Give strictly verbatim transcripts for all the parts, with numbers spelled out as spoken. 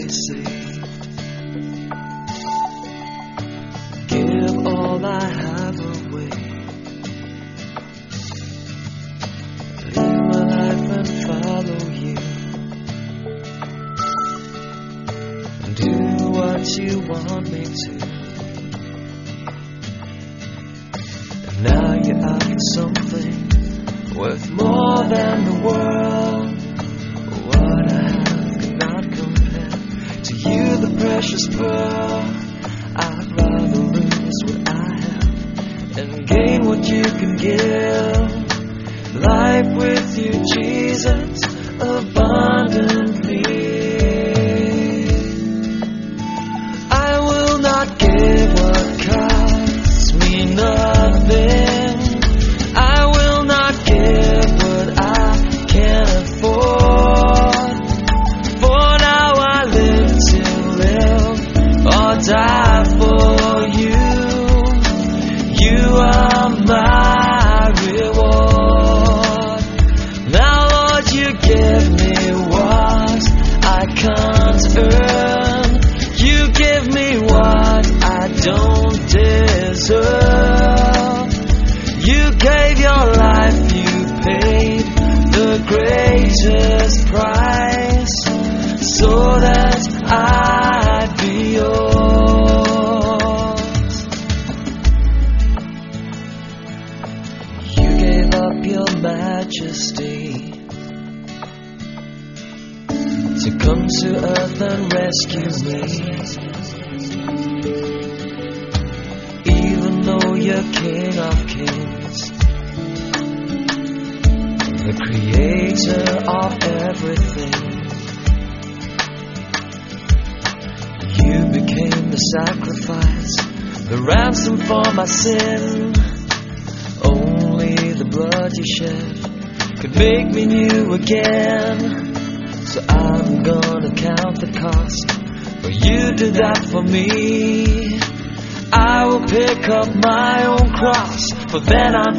saved. Give all I have away. Leave my life and follow you. Do what you want me to. And now you're after something worth more than the world. What I have cannot compare to you, the precious pearl. I'd rather lose what I have and gain what you can give. Life with you, Jesus, abundantly. I will not give what costs me nothing. I will not give what I can't afford. For now I live to live or die for you. You are my reward. Now, Lord, you give me what I can't earn. You give me what I don't deserve. You gave your life, you paid the greatest price so that I'd be yours. You gave up your majesty to come to earth and rescue me. Even though you're King of Kings, the creator of everything, you became the sacrifice, the ransom for my sin. Only the blood you shed could make me new again. So I'm gonna count the cost, for you did that for me. I will pick up my own cross, for then I'm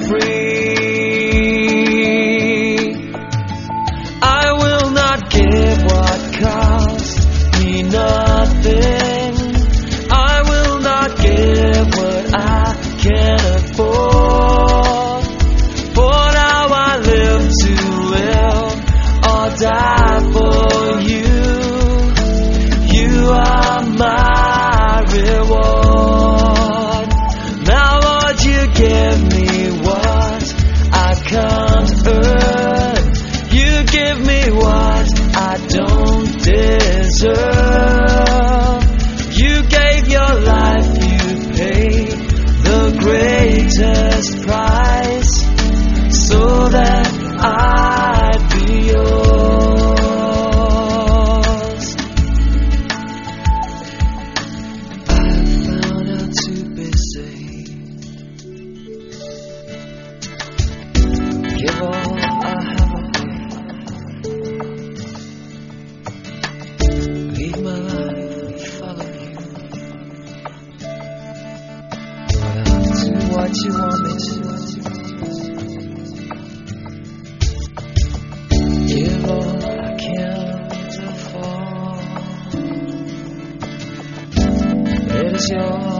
free. I will not give what costs me nothing. I will not give what I can't afford. For now I live to live or die for you. You are my reward. Now, Lord, you give me what I can't earn. You give me what I don't deserve. You gave your life, you paid the greatest price so that I'd be yours. I found out to be saved. Give all I have away. Leave my life and follow you. But I'll do what you want me to. Give all I can't afford. It is yours.